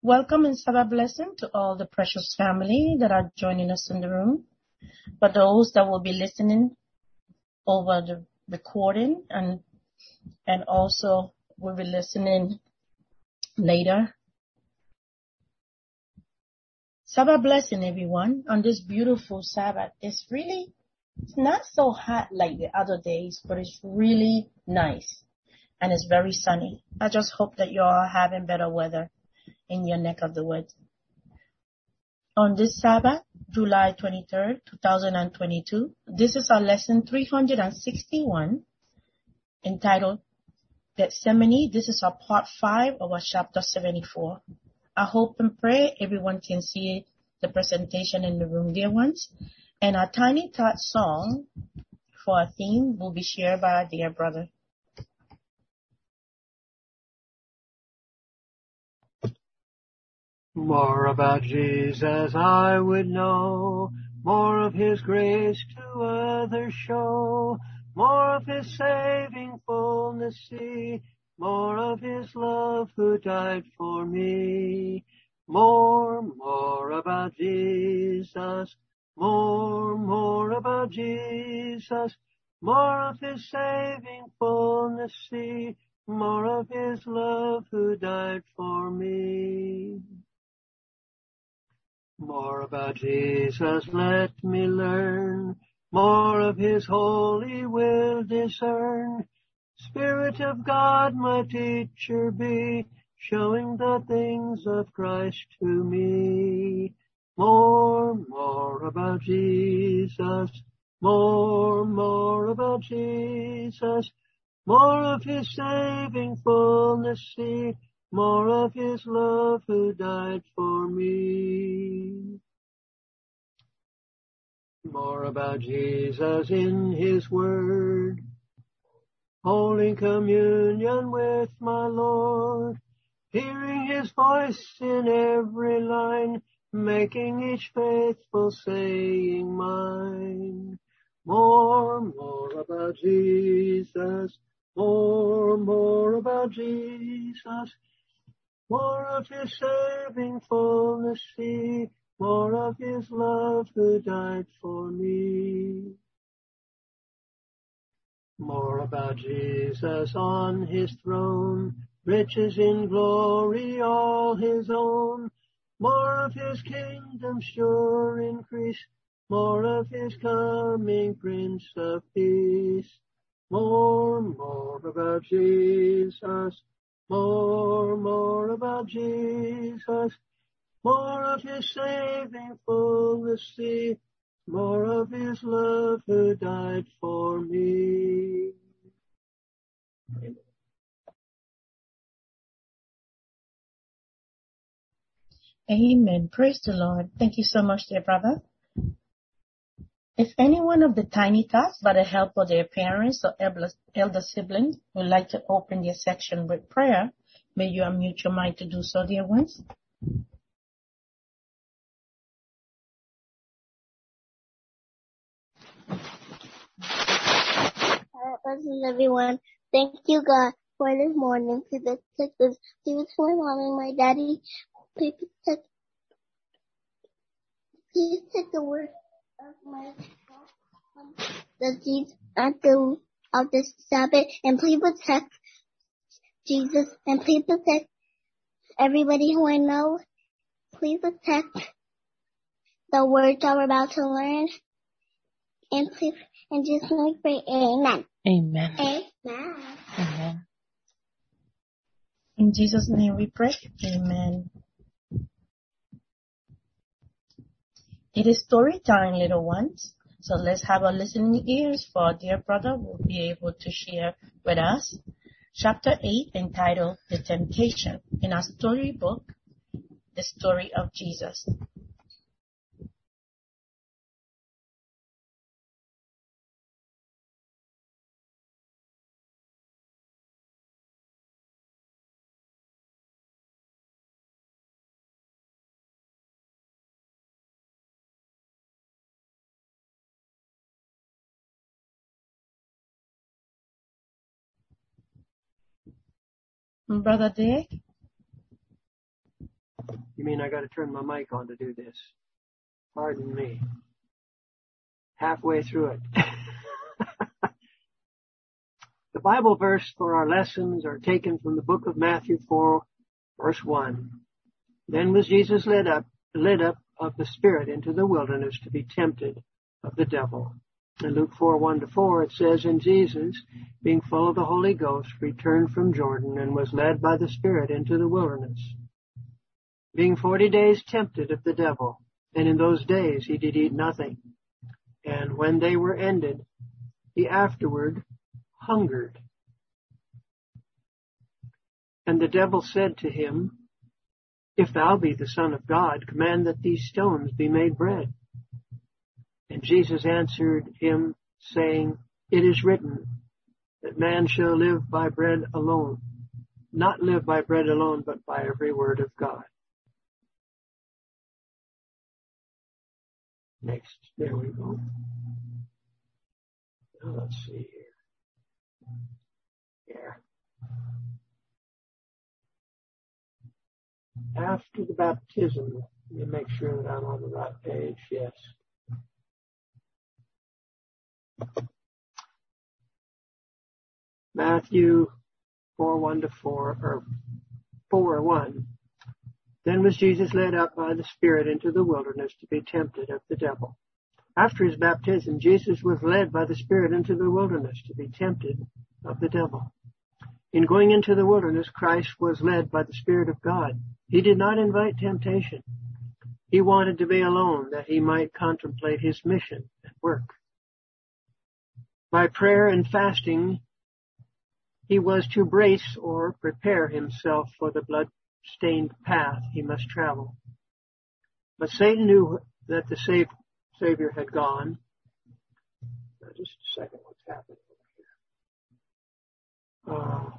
Welcome and Sabbath blessing to all the precious family that are joining us in the room. For those that will be listening over the recording and also will be listening later. Sabbath blessing, everyone, on this beautiful Sabbath. It's not so hot like the other days, but it's really nice and it's very sunny. I just hope that you all are having better weather in your neck of the woods. On this Sabbath, July 23rd, 2022, this is our lesson 361 entitled Gethsemane. This is our part 5 of our chapter 74. I hope and pray everyone can see the presentation in the room, dear ones. And our Tiny Tot song for our theme will be shared by our dear brother. More about Jesus I would know, more of his grace to others show, more of his saving fullness see, more of his love who died for me. More about Jesus, more about Jesus, more of his saving fullness see, more of his love who died for me. More about Jesus let me learn, more of his holy will discern. Spirit of God my teacher be, showing the things of Christ to me. More about Jesus, more about Jesus, more of his saving fullness see, more of his love who died for me. More about Jesus in his word, holding communion with my Lord, hearing his voice in every line, making each faithful saying mine. More about Jesus, more about Jesus, more of his saving fullness see, more of his love who died for me. More about Jesus on his throne, riches in glory all his own, more of his kingdom sure increase, more of his coming Prince of Peace. More about Jesus, more about Jesus, more of his saving fullness see, more of his love who died for me. Amen. Praise the Lord. Thank you so much, dear brother. If any one of the Tiny Tots, by the help of their parents or elder siblings, would like to open their section with prayer, may you unmute your mic to do so, dear ones. Blessings, everyone. Thank you, God, for this morning. Please protect us. Please for my mom and my daddy. Please take the word of my the seeds of this Sabbath, and please protect Jesus, and please protect everybody who I know. Please protect the words that we're about to learn, and please, and just let me pray. Amen. Amen. Amen. Amen. In Jesus' name we pray. Amen. It is story time, little ones. So let's have our listening ears for our dear brother who will be able to share with us chapter 8 entitled The Temptation in our storybook, The Story of Jesus. Brother Dick? You mean I got to turn my mic on to do this? Pardon me. Halfway through it. The Bible verse for our lessons are taken from the book of Matthew 4, verse 1. Then was Jesus led up of the Spirit into the wilderness to be tempted of the devil. In Luke 4, 1-4, it says, And Jesus, being full of the Holy Ghost, returned from Jordan and was led by the Spirit into the wilderness, being 40 days tempted of the devil. And in those days he did eat nothing. And when they were ended, he afterward hungered. And the devil said to him, If thou be the Son of God, command that these stones be made bread. And Jesus answered him, saying, It is written, that man shall live by bread alone, not live by bread alone, but by every word of God. Next, there we go. Now let's see here. After the baptism, let me make sure that I'm on the right page. Yes. Matthew 4:1-4, or 4:1. Then was Jesus led up by the Spirit into the wilderness to be tempted of the devil. After his baptism, Jesus was led by the Spirit into the wilderness to be tempted of the devil. In going into the wilderness, Christ was led by the Spirit of God. He did not invite temptation. He wanted to be alone that he might contemplate his mission and work. By prayer and fasting, he was to brace or prepare himself for the blood-stained path he must travel. But Satan knew that the Savior had gone. Just a second, what's happening over here?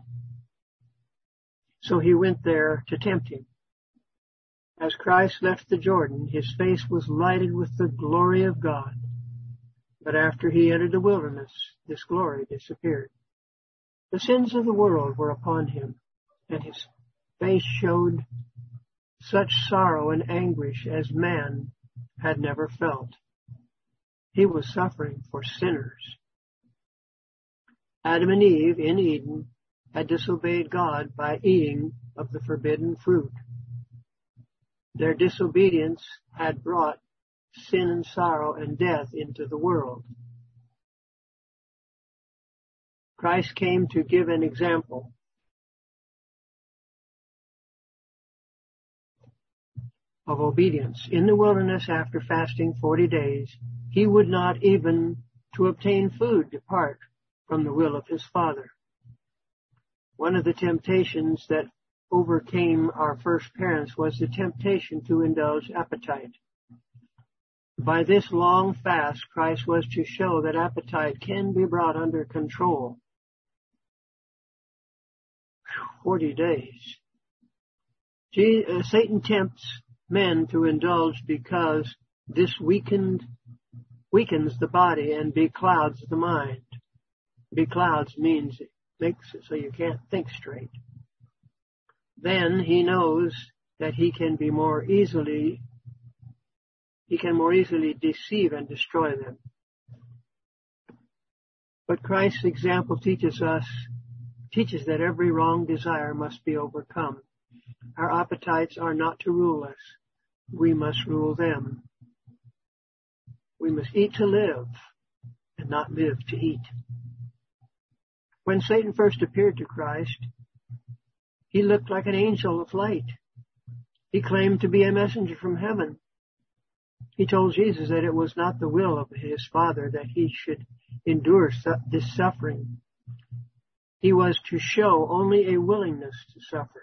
So he went there to tempt him. As Christ left the Jordan, his face was lighted with the glory of God. But after he entered the wilderness, this glory disappeared. The sins of the world were upon him, and his face showed such sorrow and anguish as man had never felt. He was suffering for sinners. Adam and Eve in Eden had disobeyed God by eating of the forbidden fruit. Their disobedience had brought sin and sorrow and death into the world. Christ came to give an example of obedience. In the wilderness, after fasting 40 days, he would not even to obtain food depart from the will of his Father. One of the temptations that overcame our first parents was the temptation to indulge appetite. By this long fast, Christ was to show that appetite can be brought under control. 40 days. Satan tempts men to indulge because this weakens the body and beclouds the mind. Beclouds means it makes it so you can't think straight. Then he knows that he can more easily deceive and destroy them. But Christ's example teaches that every wrong desire must be overcome. Our appetites are not to rule us. We must rule them. We must eat to live and not live to eat. When Satan first appeared to Christ, he looked like an angel of light. He claimed to be a messenger from heaven. He told Jesus that it was not the will of his Father that he should endure this suffering. He was to show only a willingness to suffer.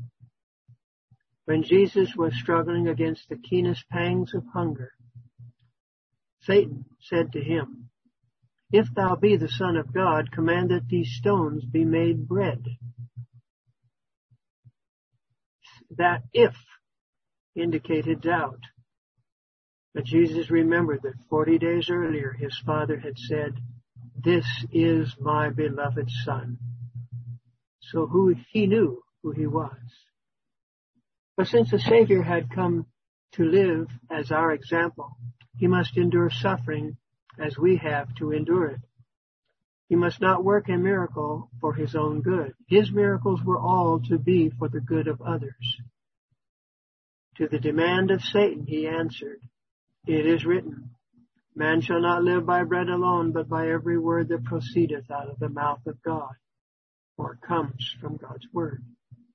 When Jesus was struggling against the keenest pangs of hunger, Satan said to him, "If thou be the Son of God, command that these stones be made bread." That "if" indicated doubt. But Jesus remembered that 40 days earlier his Father had said, "This is my beloved Son." So he knew who he was. But since the Savior had come to live as our example, he must endure suffering as we have to endure it. He must not work a miracle for his own good. His miracles were all to be for the good of others. To the demand of Satan, he answered, "It is written, man shall not live by bread alone, but by every word that proceedeth out of the mouth of God," or comes from God's word.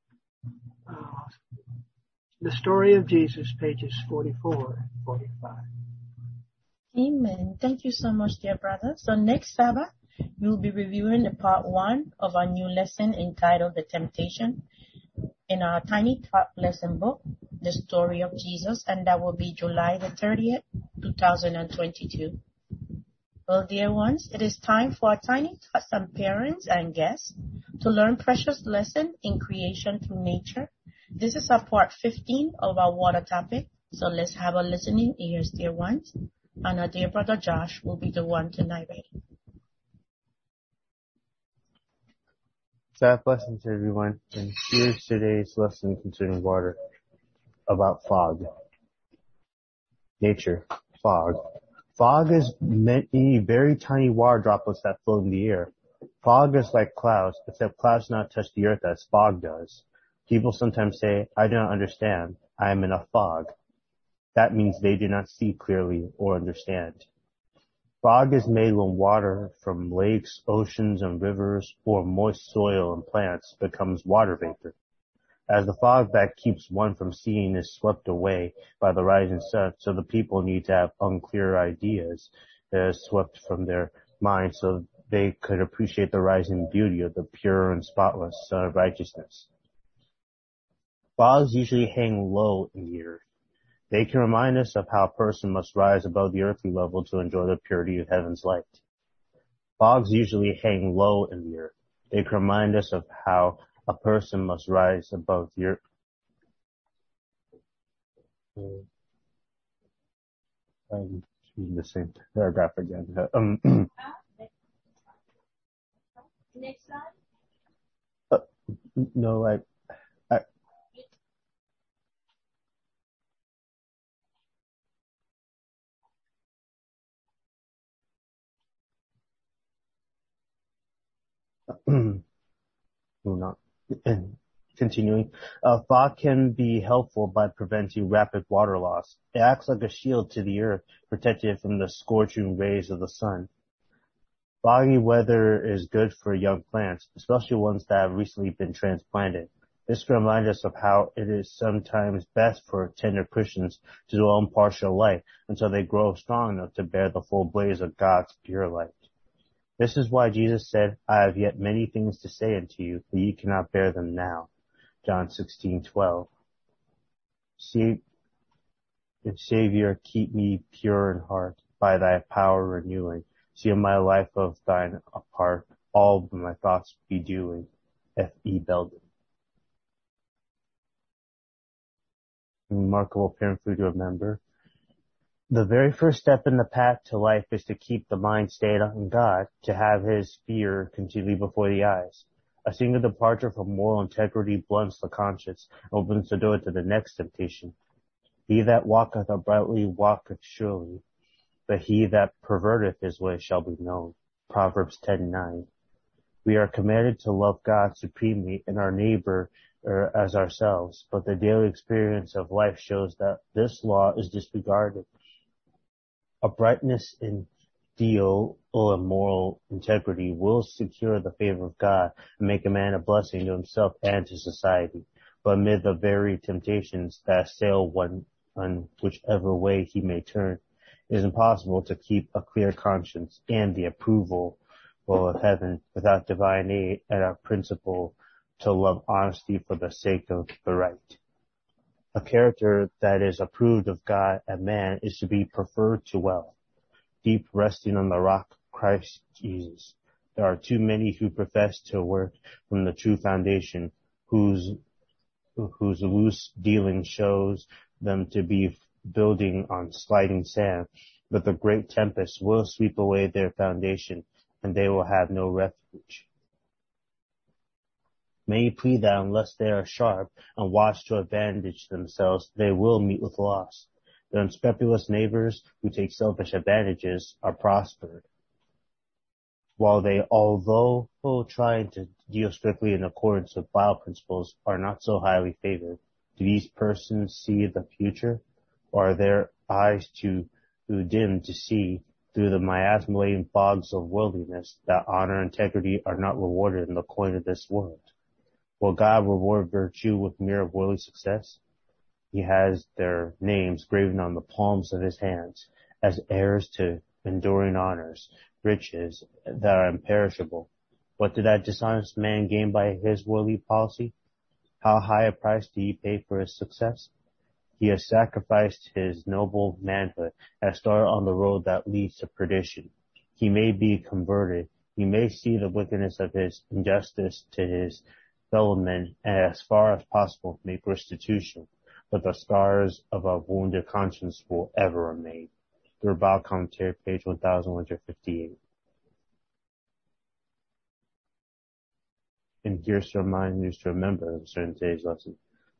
The Story of Jesus, pages 44 and 45. Amen. Thank you so much, dear brother. So next Sabbath, we'll be reviewing the part 1 of our new lesson entitled The Temptation in our Tiny Tot lesson book, The Story of Jesus, and that will be July the 30th, 2022. Well, dear ones, it is time for our Tiny Tots and parents and guests to learn precious lesson in creation through nature. This is our part 15 of our water topic, so let's have our listening ears, dear ones. And our dear brother Josh will be the one to narrate. God blessings, everyone. And here's today's lesson concerning water, about fog. Nature, fog. Fog is many very tiny water droplets that float in the air. Fog is like clouds, except clouds do not touch the earth as fog does. People sometimes say, "I do not understand. I am in a fog." That means they do not see clearly or understand. Fog is made when water from lakes, oceans, and rivers, or moist soil and plants becomes water vapor. As the fog that keeps one from seeing is swept away by the rising sun, so the people need to have unclear ideas that is swept from their minds so they could appreciate the rising beauty of the pure and spotless Son of Righteousness. Fogs usually hang low in the earth. They can remind us of how a person must rise above the earthly level to enjoy the purity of heaven's light. Fogs usually hang low in the earth. They can remind us of how a person must rise above the earth. I'm reading the same paragraph again. Next slide. No, I not. And continuing, fog can be helpful by preventing rapid water loss. It acts like a shield to the earth, protecting it from the scorching rays of the sun. Foggy weather is good for young plants, especially ones that have recently been transplanted. This can remind us of how it is sometimes best for tender Christians to dwell in partial light until they grow strong enough to bear the full blaze of God's pure light. This is why Jesus said, "I have yet many things to say unto you, but ye cannot bear them now." John 16:12. Savior, keep me pure in heart, by thy power renewing. See my life of thine apart, all my thoughts be doing. F.E. Belden. Remarkable parent food to remember. The very first step in the path to life is to keep the mind stayed on God, to have his fear continually before the eyes. A single departure from moral integrity blunts the conscience and opens the door to the next temptation. He that walketh uprightly walketh surely, but he that perverteth his way shall be known. Proverbs 10:9. We are commanded to love God supremely and our neighbor as ourselves, but the daily experience of life shows that this law is disregarded. Uprightness in deal or moral integrity will secure the favor of God and make a man a blessing to himself and to society. But amid the very temptations that assail one on whichever way he may turn, it is impossible to keep a clear conscience and the approval of heaven without divine aid and a principle to love honesty for the sake of the right. A character that is approved of God and man is to be preferred to wealth, deep resting on the rock Christ Jesus. There are too many who profess to work from the true foundation, whose loose dealing shows them to be building on sliding sand, but the great tempest will sweep away their foundation, and they will have no refuge. Many plead that unless they are sharp and watch to advantage themselves, they will meet with loss. The unscrupulous neighbors who take selfish advantages are prospered, while they, although trying to deal strictly in accordance with Bible principles, are not so highly favored. Do these persons see the future, or are their eyes too dim to see through the miasma-laden fogs of worldliness that honor and integrity are not rewarded in the coin of this world? Will God reward virtue with mere worldly success? He has their names graven on the palms of his hands as heirs to enduring honors, riches that are imperishable. What did that dishonest man gain by his worldly policy? How high a price did he pay for his success? He has sacrificed his noble manhood and started on the road that leads to perdition. He may be converted. He may see the wickedness of his injustice to his fellow men and as far as possible make restitution, but the scars of a wounded conscience will ever remain. The Rabbah Commentary, page 1158. And here's to remind you to remember in today's lesson.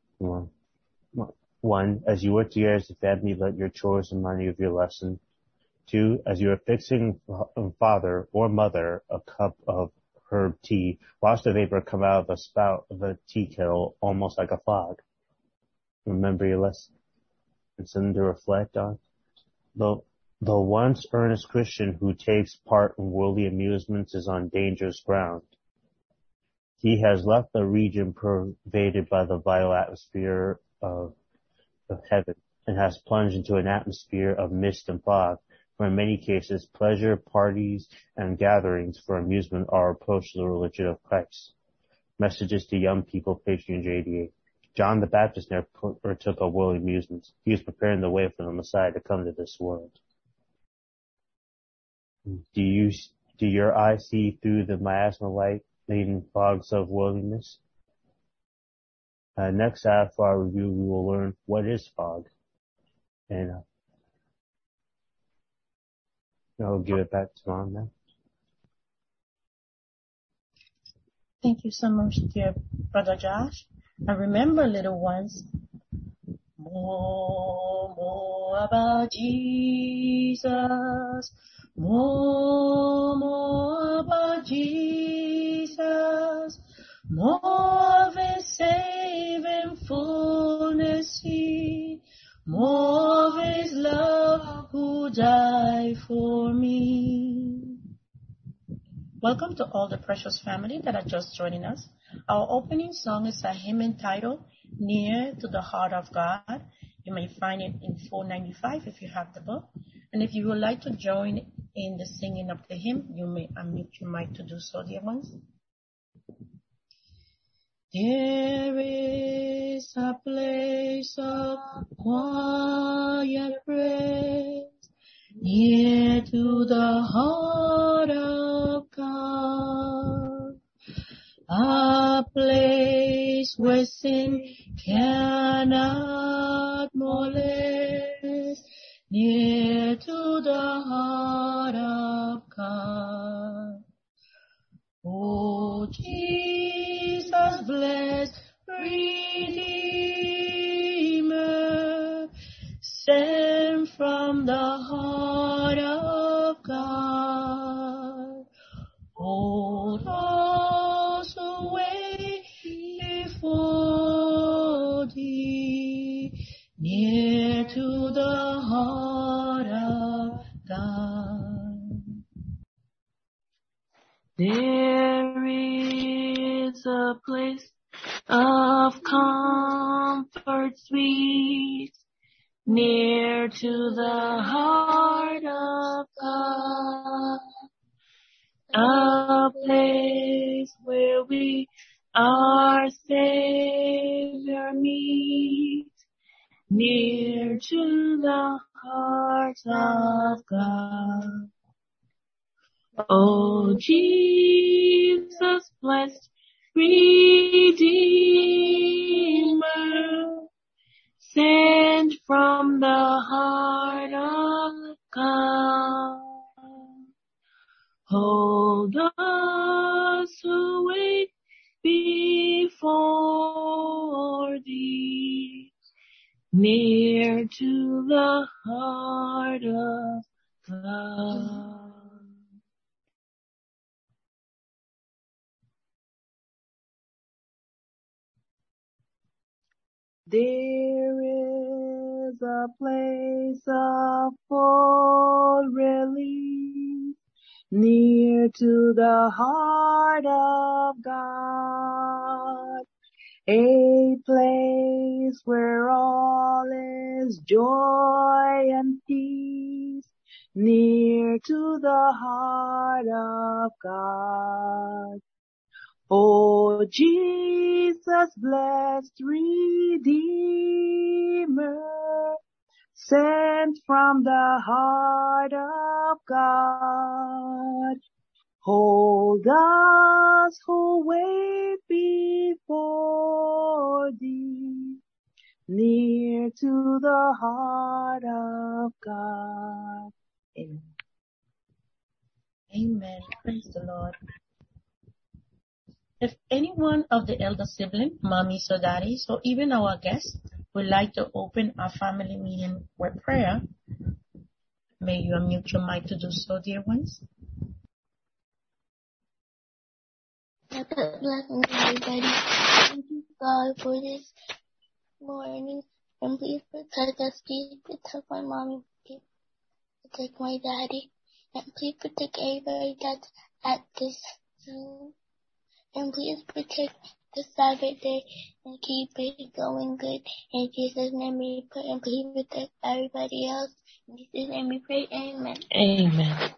1. As you work together as a family, let your chores remind you of your lesson. 2. As you are fixing father or mother a cup of herb tea, watch the vapor come out of the spout of the tea kettle almost like a fog. Remember your lesson and something to reflect on. The once earnest Christian who takes part in worldly amusements is on dangerous ground. He has left the region pervaded by the vital atmosphere of heaven and has plunged into an atmosphere of mist and fog, where in many cases pleasure, parties, and gatherings for amusement are approached to the religion of Christ. Messages to Young People, page 388. John the Baptist never took of worldly amusements. He was preparing the way for the Messiah to come to this world. Do your eyes see through the miasma light-laden fogs of worldliness? Next, after our review, we will learn what is fog. And I'll give it back to Mom now. Thank you so much, dear Brother Josh. And remember, little ones, more about Jesus. More about Jesus. More of his saving fullness, more of his love who died for me. Welcome to all the precious family that are just joining us. Our opening song is a hymn entitled Near to the Heart of God. You may find it in 495 if you have the book. And if you would like to join in the singing of the hymn, you may unmute your mic to do so, dear ones. There is a place of quiet rest, near to the heart of God, a place where sin cannot molest, near to the heart of God. Oh, Jesus, blessed Redeemer, sent from the heart of God. Oh, those who wait before thee, near to the heart of God. There is a place of comfort sweet, near to the heart of God, a place where we our Savior meet, near to the heart of God. O Jesus, blessed Redeemer, sent from the heart of God, hold us who wait before near to the heart of God. There is a place of full relief near to the heart of God, a place where all is joy and peace, near to the heart of God. O Jesus, blessed Redeemer, sent from the heart of God, hold us who wait before thee, near to the heart of God. Amen. Amen. Praise the Lord. If anyone of the elder sibling, mommies or daddies, or even our guests would like to open our family meeting with prayer, may you unmute your mic to do so, dear ones. Blessings, everybody. Thank you, God, for this morning. And please protect us. Please protect my mommy. Please protect my daddy. And please protect everybody that's at this Zoom. And please protect the Sabbath day and keep it going good. In Jesus' name we pray, and please protect everybody else. In Jesus' name we pray. Amen. Amen.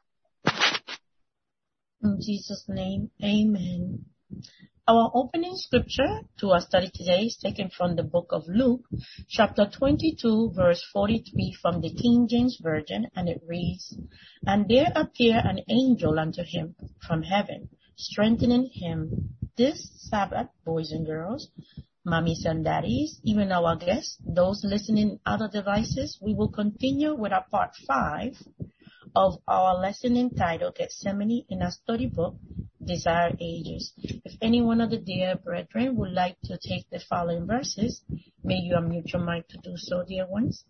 In Jesus' name, amen. Our opening scripture to our study today is taken from the book of Luke, chapter 22, verse 43 from the King James Version, and it reads, "And there appeared an angel unto him from heaven, strengthening him." This Sabbath, boys and girls, mommies and daddies, even our guests, those listening in other devices, we will continue with our part 5 of our lesson entitled Gethsemane in our study book, Desire Ages. If any one of the dear brethren would like to take the following verses, may you unmute your mic to do so, dear ones.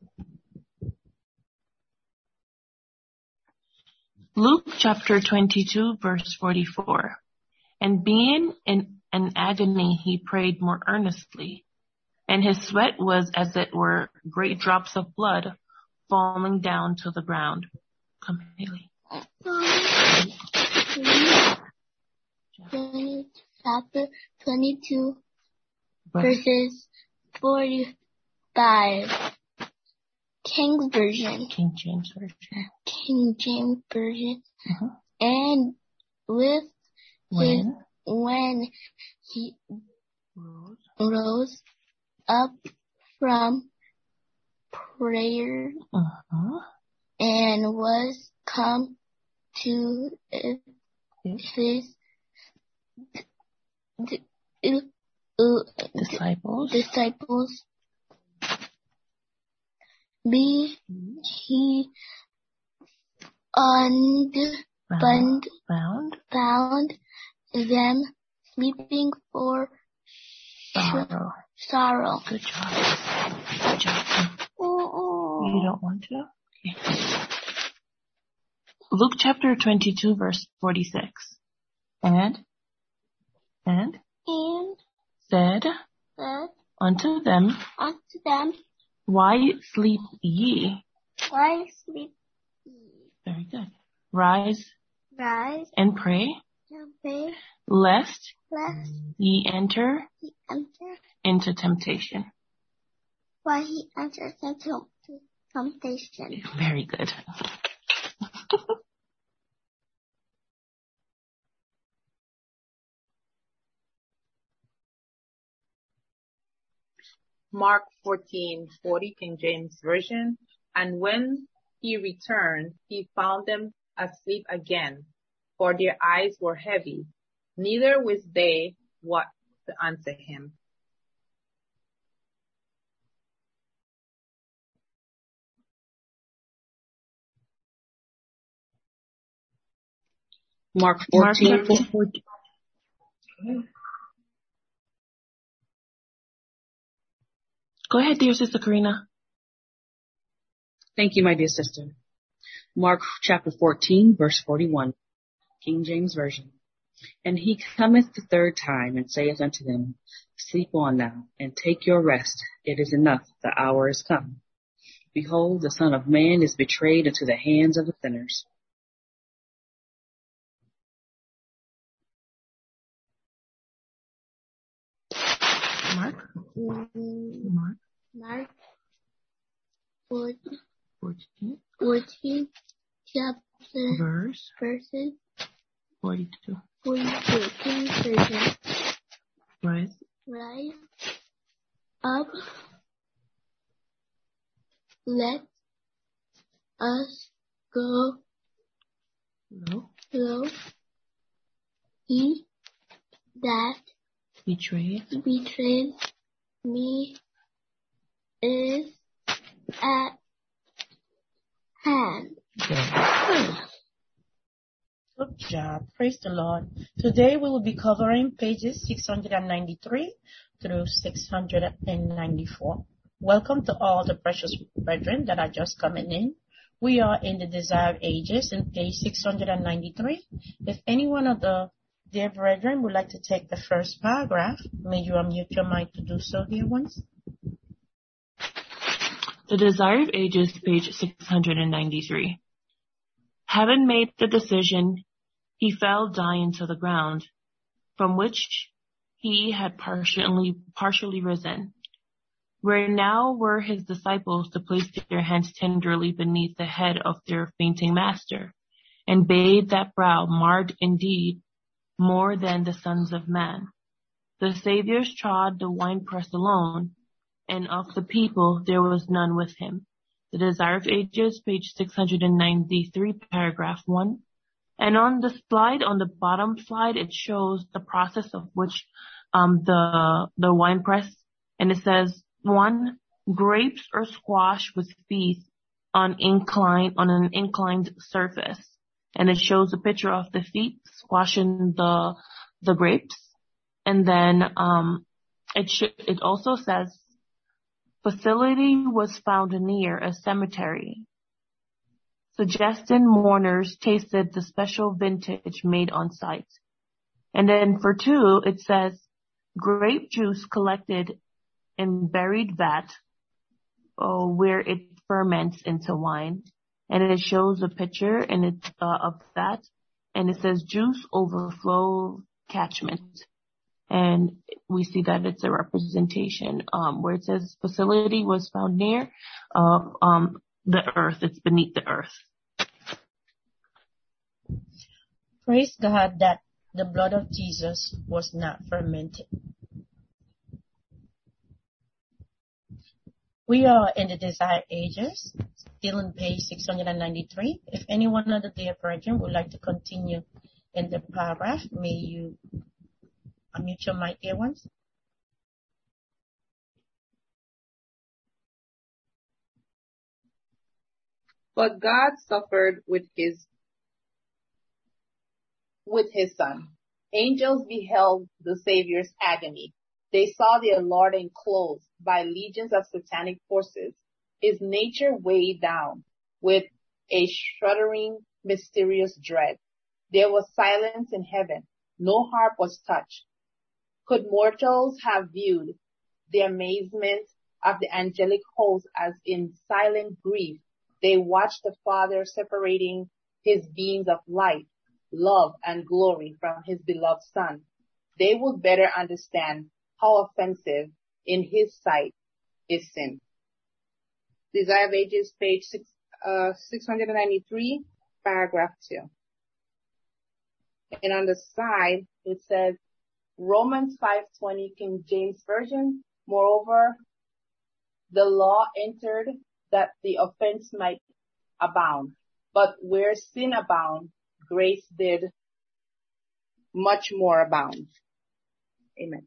Luke chapter 22, verse 44. And being in an agony, he prayed more earnestly, and his sweat was as it were great drops of blood falling down to the ground. Come, Haley. Chapter 22, verses 45. King Version. King James Version. King James Version. Uh-huh. And with When he rose up from prayer and was come to his disciples, be he found them sleeping for sorrow. Good job. Good job. You don't want to? Okay. Luke chapter 22, verse 46. And said unto them, Why sleep ye? Very good. Rise and pray, lest ye enter into temptation. Why he enters into temptation. Very good. Mark 14:40, King James Version. And when he returned, he found them asleep again, for their eyes were heavy, neither wist they what to answer him. Mark 14. Go ahead, dear Sister Karina. Thank you, my dear sister. Mark chapter 14, verse 41, King James Version. And he cometh the third time and saith unto them, Sleep on now, and take your rest. It is enough, the hour is come. Behold, the Son of Man is betrayed into the hands of the sinners. Mark 14 chapter verses 42. 42. King Version. Rise up, let us go low. He that betrayed me is at hand. Good job. Praise the Lord. Today we will be covering pages 693 through 694. Welcome to all the precious brethren that are just coming in. We are in the Desire of Ages in page 693. If any one of the dear brethren would like to take the first paragraph, may you unmute your mic to do so, dear ones. The Desire of Ages, page 693. Having made the decision, he fell dying to the ground, from which he had partially risen. Where now were his disciples to place their hands tenderly beneath the head of their fainting master, and bathe that brow marred indeed more than the sons of man. The Saviors trod the winepress alone, and of the people there was none with him. The Desire of Ages, page 693, paragraph 1. And on the slide, on the bottom slide, it shows the process of which the winepress, and it says 1, grapes or squash with feet on an inclined surface. And it shows a picture of the feet squashing the grapes. And then it also says facility was found near a cemetery, suggesting mourners tasted the special vintage made on site. And then for 2, it says grape juice collected in buried vat, where it ferments into wine. And it shows a picture of that, and it says juice overflow catchment. And we see that it's a representation where it says facility was found near the earth. It's beneath the earth. Praise God that the blood of Jesus was not fermented. We are in the Desire Ages, still on page 693. If any one of the dear brethren would like to continue in the paragraph, may you unmute your mic, dear ones. But God suffered with his Son. Angels beheld the Savior's agony. They saw their Lord enclosed by legions of satanic forces, his nature weighed down with a shuddering, mysterious dread. There was silence in heaven. No harp was touched. Could mortals have viewed the amazement of the angelic host as in silent grief they watched the Father separating his beams of light, love, and glory from his beloved Son, they would better understand how offensive in his sight is sin. Desire of Ages, page 693, paragraph 2. And on the side, it says, Romans 5:20, King James Version. Moreover, the law entered that the offense might abound. But where sin abound, grace did much more abound. Amen.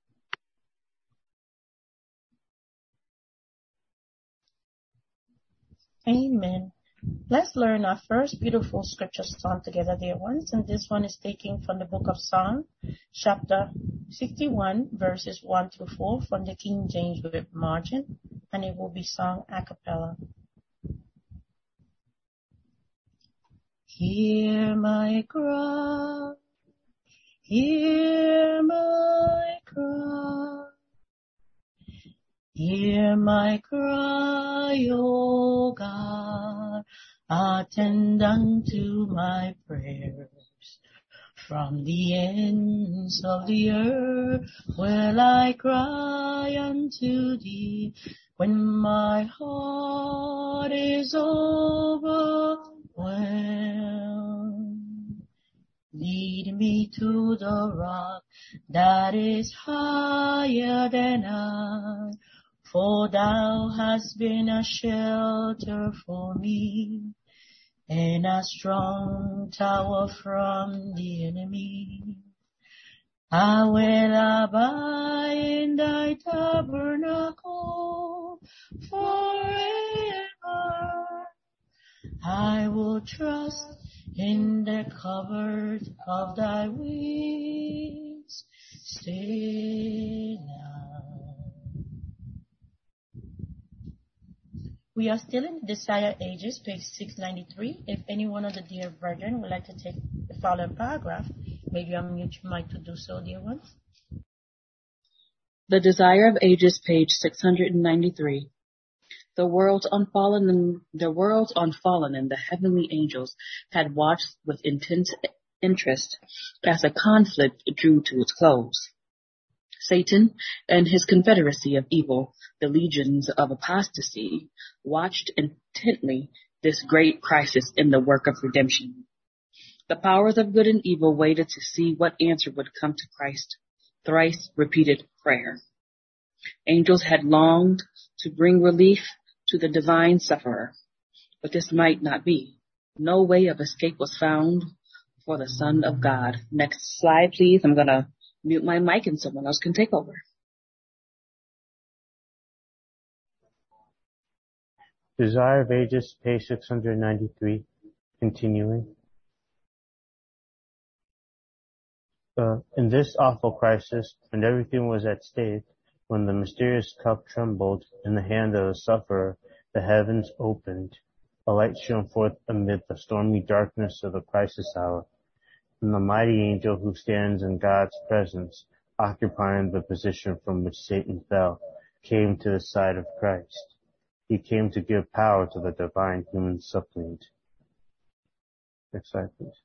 Amen. Let's learn our first beautiful scripture psalm together, dear ones. And this one is taken from the book of Psalm, chapter 61, verses 1 through 4 from the King James with margin, and it will be sung a cappella. Hear my cry, hear my cry. Hear my cry, O God, attend unto my prayers. From the ends of the earth will I cry unto thee, when my heart is overwhelmed. Lead me to the rock that is higher than I, for thou hast been a shelter for me, and a strong tower from the enemy. I will abide in thy tabernacle forever. I will trust in the covert of thy wings. Stay now. We are still in Desire Ages, page 693. If any one of the dear brethren would like to take the following paragraph, maybe unmute your mic to do so, dear ones. The Desire of Ages, page 693. The worlds unfallen and the heavenly angels had watched with intense interest as the conflict drew to its close. Satan and his confederacy of evil, the legions of apostasy, watched intently this great crisis in the work of redemption. The powers of good and evil waited to see what answer would come to Christ's thrice repeated prayer. Angels had longed to bring relief to the divine sufferer, but this might not be. No way of escape was found for the Son of God. Next slide, please. I'm going to mute my mic and someone else can take over. Desire of Ages, page 693, continuing. In this awful crisis, when everything was at stake, when the mysterious cup trembled in the hand of the sufferer, the heavens opened. A light shone forth amid the stormy darkness of the crisis hour. And the mighty angel who stands in God's presence, occupying the position from which Satan fell, came to the side of Christ. He came to give power to the divine human suppliant. Next slide, please.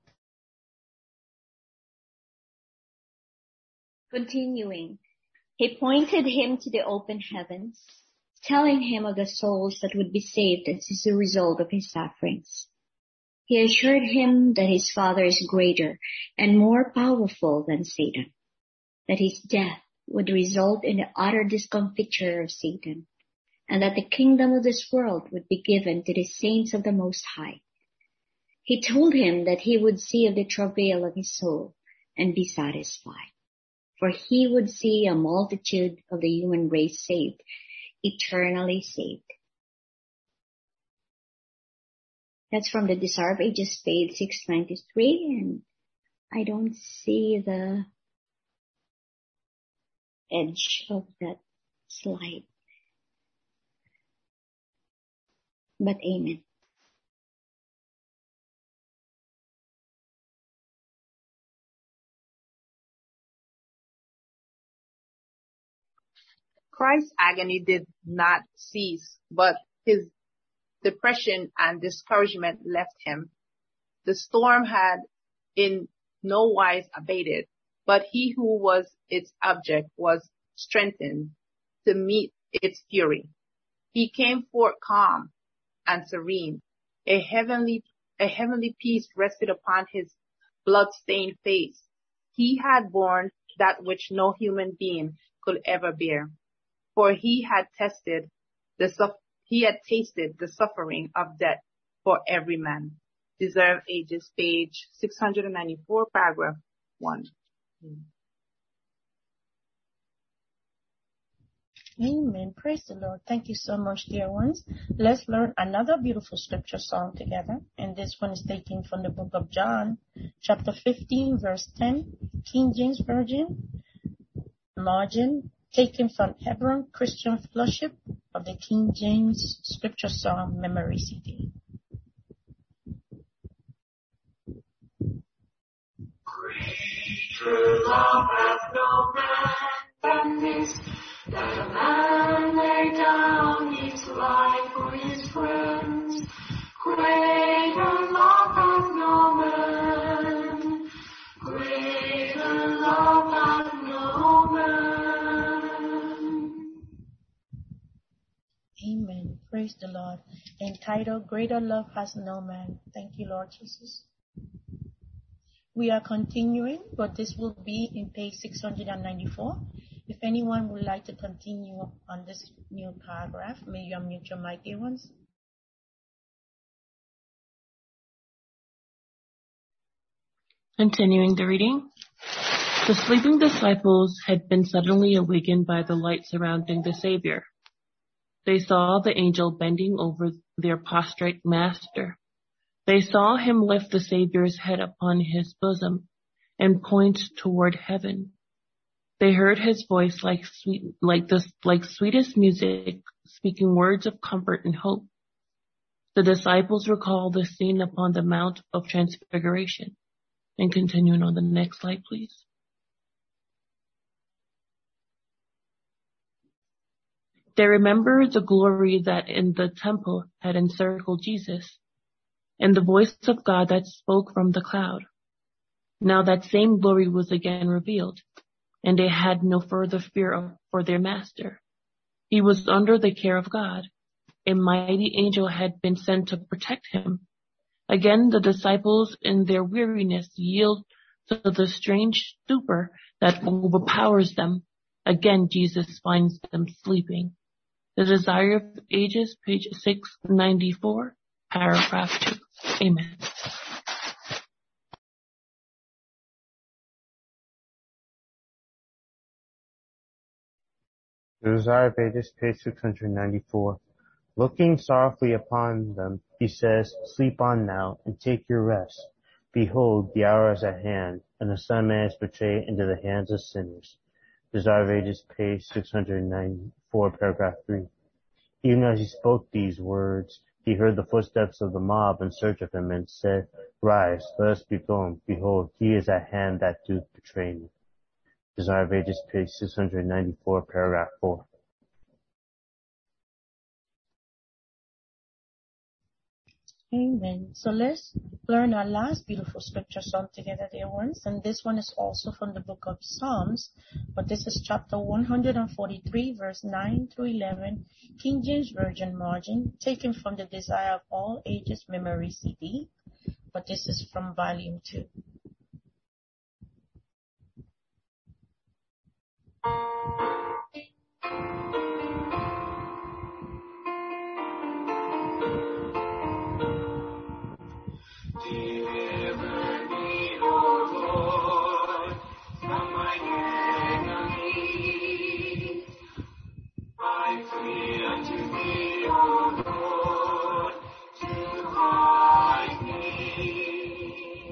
Continuing, he pointed him to the open heavens, telling him of the souls that would be saved as a result of his sufferings. He assured him that his Father is greater and more powerful than Satan, that his death would result in the utter discomfiture of Satan, and that the kingdom of this world would be given to the saints of the Most High. He told him that he would see of the travail of his soul and be satisfied, for he would see a multitude of the human race saved, eternally saved. That's from the Desire of Ages, page 693, and I don't see the edge of that slide. But amen. Christ's agony did not cease, but his depression and discouragement left him. The storm had in no wise abated, but he who was its object was strengthened to meet its fury. He came forth calm and serene. A heavenly peace rested upon his blood-stained face. He had borne that which no human being could ever bear, for he had tasted the suffering of death for every man. Desire of Ages, page 694, paragraph 1. Amen. Praise the Lord. Thank you so much, dear ones. Let's learn another beautiful scripture song together. And this one is taken from the book of John, chapter 15, verse 10, King James Version, margin, taken from Hebron Christian Fellowship of the King James Scripture Song Memory CD. True love hath no man than this, that a man lay down his life for his friends. Greater love hath no man. Greater love hath no man. Amen. Praise the Lord. Entitled, Greater Love Has No Man. Thank you, Lord Jesus. We are continuing, but this will be in page 694. If anyone would like to continue on this new paragraph, may you unmute your mic, dear ones. Continuing the reading. The sleeping disciples had been suddenly awakened by the light surrounding the Savior. They saw the angel bending over their prostrate master. They saw him lift the Savior's head upon his bosom and point toward heaven. They heard his voice like sweetest music, speaking words of comfort and hope. The disciples recalled the scene upon the Mount of Transfiguration. And continuing on the next slide, please. They remembered the glory that in the temple had encircled Jesus, and the voice of God that spoke from the cloud. Now that same glory was again revealed, and they had no further fear for their master. He was under the care of God. A mighty angel had been sent to protect him. Again, the disciples in their weariness yield to the strange stupor that overpowers them. Again, Jesus finds them sleeping. The Desire of Ages, page 694, paragraph 2. Amen. The Desire of Ages, page 694. Looking sorrowfully upon them, he says, Sleep on now, and take your rest. Behold, the hour is at hand, and the Son of Man is betrayed into the hands of sinners. Desire of Ages, page 694, paragraph 3. Even as he spoke these words, he heard the footsteps of the mob in search of him, and said, Rise, let us be going. Behold, he is at hand that doth betray me. Desire of Ages, page 694, paragraph 4. Amen. So let's learn our last beautiful scripture song together, dear ones. And this one is also from the book of Psalms, but this is chapter 143, verse 9 through 11, King James Version margin, taken from the Desire of All Ages Memory CD, but this is from volume 2. Deliver me, O Lord, from mine enemies. I flee unto thee, O Lord, to hide me.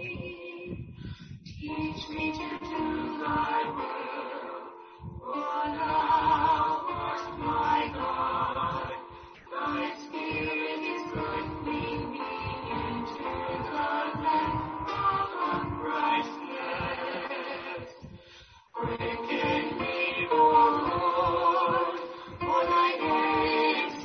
Teach me to do thy will, for thou art my God. Thy Spirit is leading me into the land of uprightness. Quicken me, O Lord, for thy name's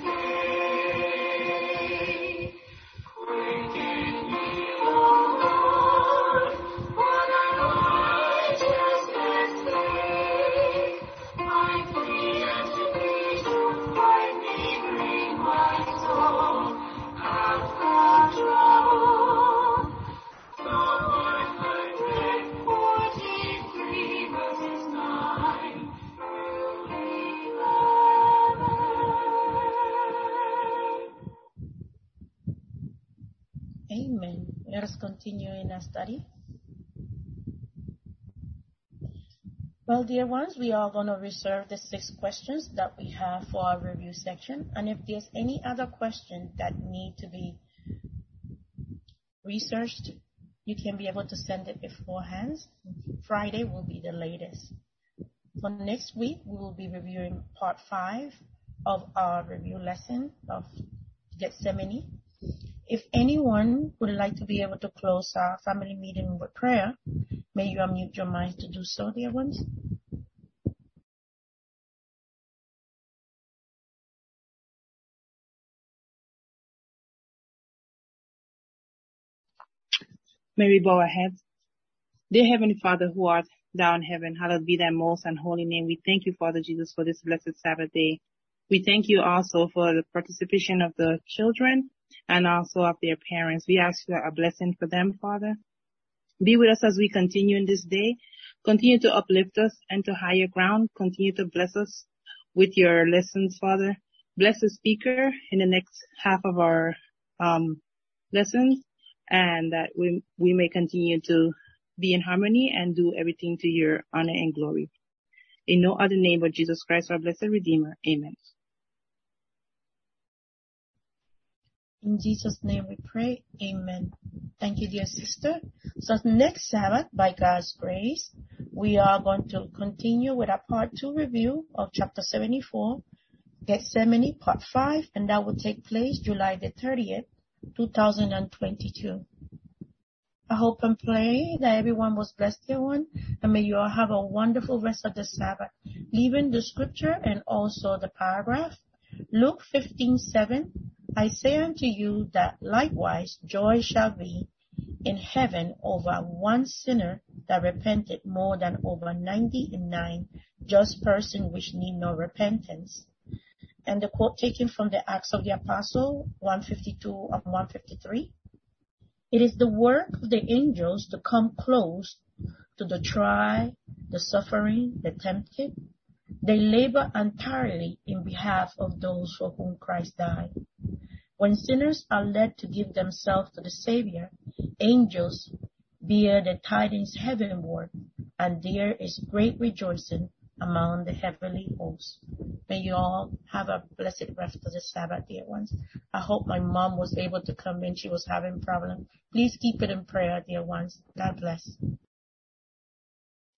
sake. Quicken me, O Lord, for thy righteousness' sake. I pray unto thee to find me, bring my soul out of trouble. Psalm 143, verses 9 through 11. Amen. Let us continue in our study. Well, dear ones, we are going to reserve the 6 questions that we have for our review section. And if there's any other question that need to be researched, you can be able to send it beforehand. Friday will be the latest. For next week, we will be reviewing part 5 of our review lesson of Gethsemane. If anyone would like to be able to close our family meeting with prayer, May you unmute your minds to do so, dear ones. May we bow our heads. Dear Heavenly Father, who art thou in heaven, hallowed be thy most and holy name. We thank you, Father Jesus, for this blessed Sabbath day. We thank you also for the participation of the children and also of their parents. We ask for a blessing for them, Father. Be with us as we continue in this day. Continue to uplift us and to higher ground. Continue to bless us with your lessons, Father. Bless the speaker in the next half of our lessons, and that we may continue to be in harmony and do everything to your honor and glory. In no other name but Jesus Christ, our blessed Redeemer. Amen. In Jesus' name we pray. Amen. Thank you, dear sister. So next Sabbath, by God's grace, we are going to continue with our part 2 review of chapter 74, Gethsemane, part 5, and that will take place July the 30th, 2022. I hope and pray that everyone was blessed, dear one, and may you all have a wonderful rest of the Sabbath. Leaving the scripture and also the paragraph, Luke 15:7, I say unto you that likewise joy shall be in heaven over one sinner that repented more than over 99 just person which need no repentance. And the quote taken from the Acts of the Apostle 152 and 153. It is the work of the angels to come close to the tried, the suffering, the tempted. They labor entirely in behalf of those for whom Christ died. When sinners are led to give themselves to the Savior, angels bear the tidings heavenward, and there is great rejoicing among the heavenly hosts. May you all have a blessed rest of the Sabbath, dear ones. I hope my mom was able to come in. She was having problems. Please keep it in prayer, dear ones. God bless.